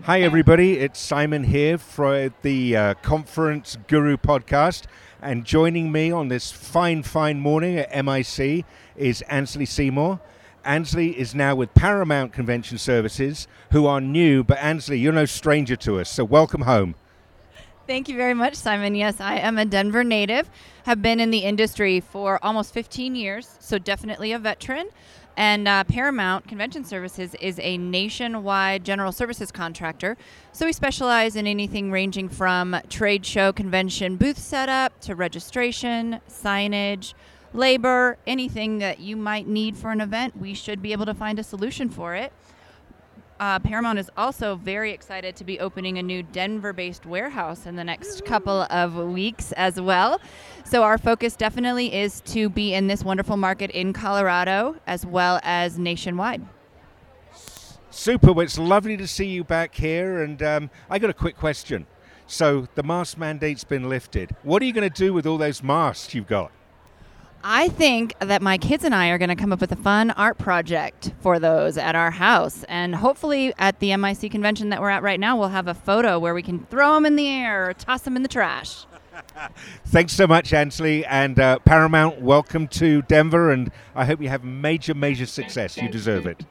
Hi, everybody. It's Simon here for the Conference Guru podcast. And joining me on this fine morning at MIC is Ansley Seymour. Ansley is now with Paramount Convention Services, who are new. But Ansley, you're no stranger to us, so welcome home. Thank you very much, Simon. Yes, I am a Denver native, have been in the industry for almost 15 years, so definitely a veteran. And Paramount Convention Services is a nationwide general services contractor. So we specialize in anything ranging from trade show convention booth setup to registration, signage, labor, anything that you might need for an event, we should be able to find a solution for it. Paramount is also very excited to be opening a new Denver-based warehouse in the next couple of weeks as well. So our focus definitely is to be in this wonderful market in Colorado as well as nationwide. Super. Well, it's lovely to see you back here. And I got a quick question. So the mask mandate's been lifted. What are you going to do with all those masks you've got? I think that my kids and I are going to come up with a fun art project for those at our house. And hopefully at the MIC convention that we're at right now, we'll have a photo where we can throw them in the air or toss them in the trash. Thanks so much, Ansley. And Paramount, welcome to Denver. And I hope you have major success. You deserve it.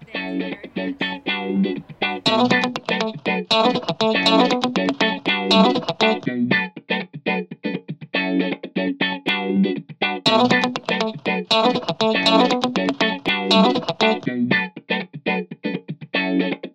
Thank you.